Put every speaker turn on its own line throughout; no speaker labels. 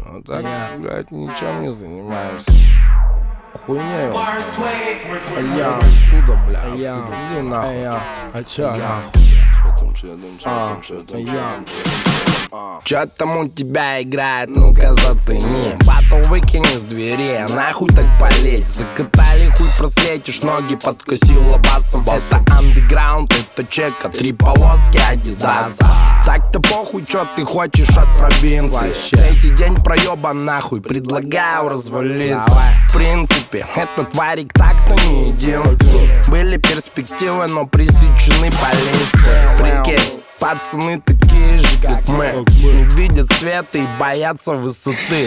А так, блядь, ничем не занимаемся. Хуйня его. А я откуда, бля? Иди нахуй. А чё нахуй? Чё там у тебя играет, ну-ка зацени. Батл выкини с двери, нахуй так полеть. Закатали хуй, просветишь, ноги подкосила басом. Это андеграунд, это чека, 3 полоски адидаса. Так-то похуй, чё ты хочешь от провинции. Третий день проёба нахуй, предлагаю развалиться. В принципе, этот варик так-то не единственный. Были перспективы, но пресечены полицией. Прикинь, пацаны такие же, как мы, не видят света и боятся высоты.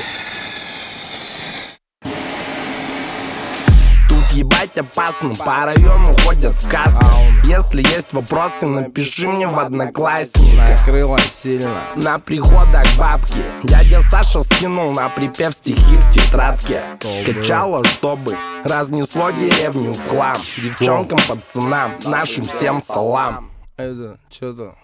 Тут ебать опасно, по району ходят в касках. Если есть вопросы, напиши мне в Одноклассниках.
Накрыло сильно.
На приходах бабки дядя Саша скинул на припев стихи в тетрадке. Качало, чтобы разнесло деревню в хлам. Девчонкам, пацанам, нашим всем салам.
Это что-то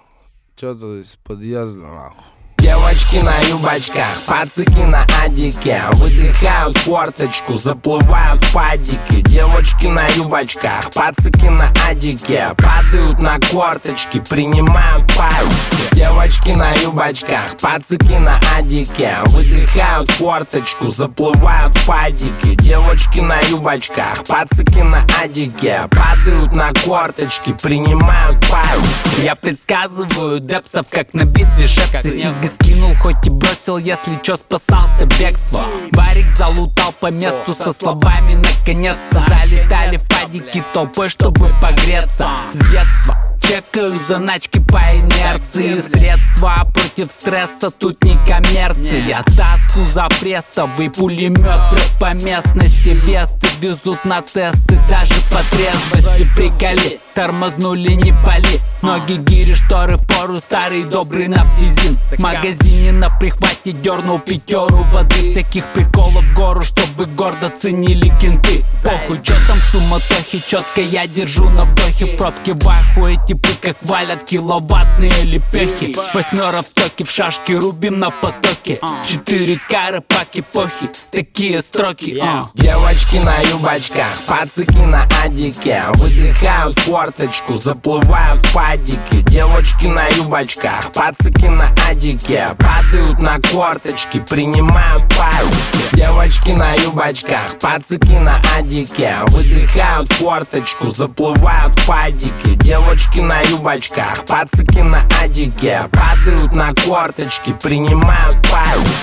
из подъезда, нахуй.
Девочки на юбочках, пацаки на адике. Выдыхают форточку, заплывают в падике. Девочки на юбочках, пацаки на адике. Падают на корточки, принимают паики. Девочки на юбочках, пацаки на адике. Выдыхают форточку, заплывают в падике. Девочки на юбочках, пацаки на адике. Падают на корточки, принимают паики.
Я предсказываю депсов, как на битве шепсы. Скинул, хоть и бросил, если чё, спасался бегство. Варик залутал по месту со словами наконец-то. Залетали в падики толпой, чтобы погреться. С детства чекаю заначки по инерции. Средства против стресса, тут не коммерция. Таску за престовый пулемет прет по местности. Весты везут на тесты, даже по трезвости. Приколи, тормознули, не пали. Ноги, гири, шторы в пору, старый добрый нафтизин. В магазине на прихвате дернул 5 воды. Всяких приколов в гору, чтобы гордо ценили кенты. Похуй, чё там в суматохе, четко я держу на вдохе. В пробке в ахуе, типы как валят киловаттные лепехи. 8 в стоке, в шашки рубим на потоке. 4 кары, пак эпохи, такие строки.
Девочки на юбочках, пацаки на адике. Выдыхают форточку, заплывают в падике. Девочки на юбочках, пацаки на адике. Падают на корточки, принимают паики. Девочки на юбочках, пацаки на адике. Выдыхают форточку, заплывают в падике. Девочки на юбочках, пацаки на адике. Падают на корточки, принимают паики.